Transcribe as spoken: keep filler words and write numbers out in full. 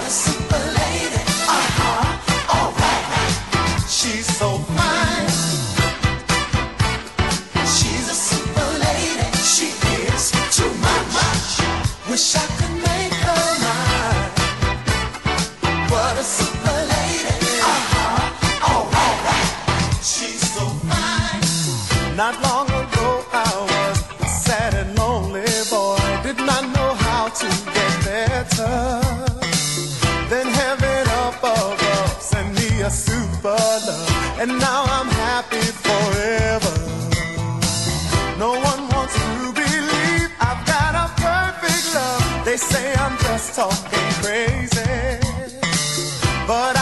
a super lady. Uh-huh, all right. She's so fine. She's a super lady. She is too much. Wish I could make her mine. What a super lady. Uh-huh, all right. She's so fine. Not long ago I was a sad and lonely boy. Did not know how to get better. Then heaven up above sent me a super love, and now I'm happy forever. No one wants to believe I've got a perfect love. They say I'm just talking crazy, but